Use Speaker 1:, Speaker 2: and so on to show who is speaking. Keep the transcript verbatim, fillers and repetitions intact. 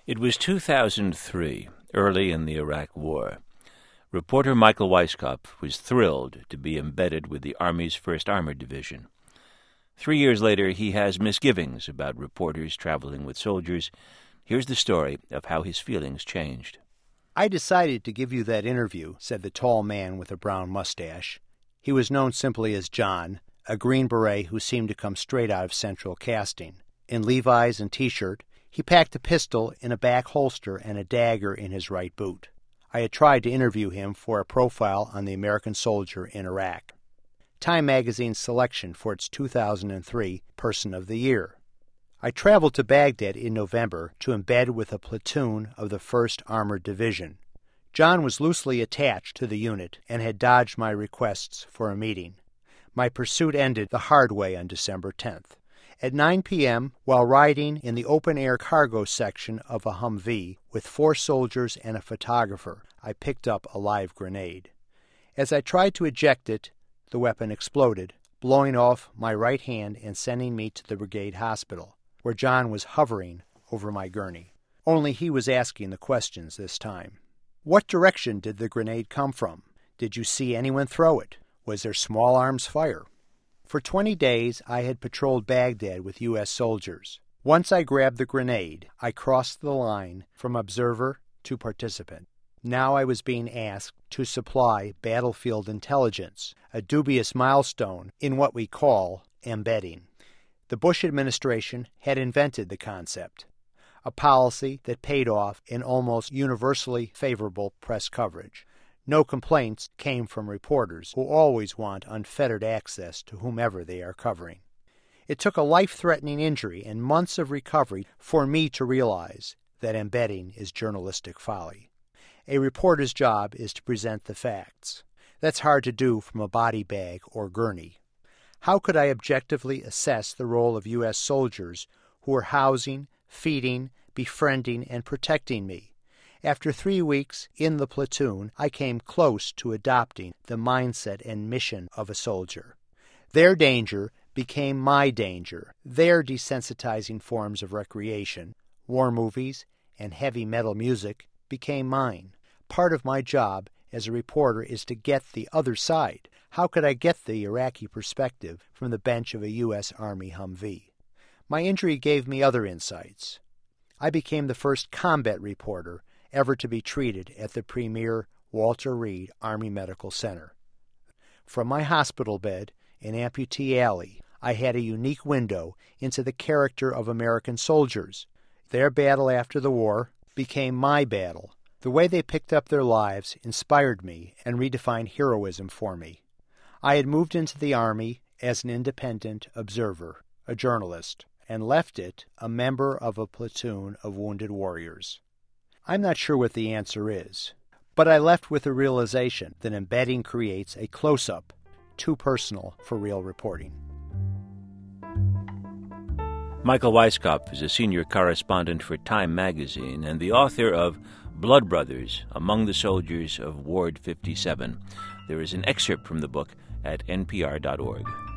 Speaker 1: It was two thousand three, early in the Iraq War. Reporter Michael Weiskopf was thrilled to be embedded with the Army's first Armored Division. Three years later, he has misgivings about reporters traveling with soldiers. Here's the story of how his feelings changed.
Speaker 2: "I decided to give you that interview," said the tall man with a brown mustache. He was known simply as John, a Green Beret who seemed to come straight out of Central Casting. In Levi's and T-shirt, he packed a pistol in a back holster and a dagger in his right boot. I had tried to interview him for a profile on the American soldier in Iraq. Time magazine's selection for its two thousand three Person of the Year. I traveled to Baghdad in November to embed with a platoon of the first Armored Division. John was loosely attached to the unit and had dodged my requests for a meeting. My pursuit ended the hard way on December tenth. At nine p.m., while riding in the open-air cargo section of a Humvee with four soldiers and a photographer, I picked up a live grenade. As I tried to eject it, the weapon exploded, blowing off my right hand and sending me to the brigade hospital, where John was hovering over my gurney. Only he was asking the questions this time. "What direction did the grenade come from? Did you see anyone throw it? Was there small arms fire?" For twenty days, I had patrolled Baghdad with U S soldiers. Once I grabbed the grenade, I crossed the line from observer to participant. Now I was being asked to supply battlefield intelligence, a dubious milestone in what we call embedding. The Bush administration had invented the concept, a policy that paid off in almost universally favorable press coverage. No complaints came from reporters who always want unfettered access to whomever they are covering. It took a life-threatening injury and months of recovery for me to realize that embedding is journalistic folly. A reporter's job is to present the facts. That's hard to do from a body bag or gurney. How could I objectively assess the role of U S soldiers who were housing, feeding, befriending, and protecting me? After three weeks in the platoon, I came close to adopting the mindset and mission of a soldier. Their danger became my danger. Their desensitizing forms of recreation, war movies, and heavy metal music became mine. Part of my job as a reporter is to get the other side. How could I get the Iraqi perspective from the bench of a U S Army Humvee? My injury gave me other insights. I became the first combat reporter ever to be treated at the premier Walter Reed Army Medical Center. From my hospital bed in Amputee Alley, I had a unique window into the character of American soldiers. Their battle after the war became my battle. The way they picked up their lives inspired me and redefined heroism for me. I had moved into the Army as an independent observer, a journalist, and left it a member of a platoon of wounded warriors. I'm not sure what the answer is, but I left with the realization that embedding creates a close-up, too personal for real reporting.
Speaker 1: Michael Weiskopf is a senior correspondent for Time magazine and the author of Blood Brothers, Among the Soldiers of Ward fifty-seven. There is an excerpt from the book at N P R dot org.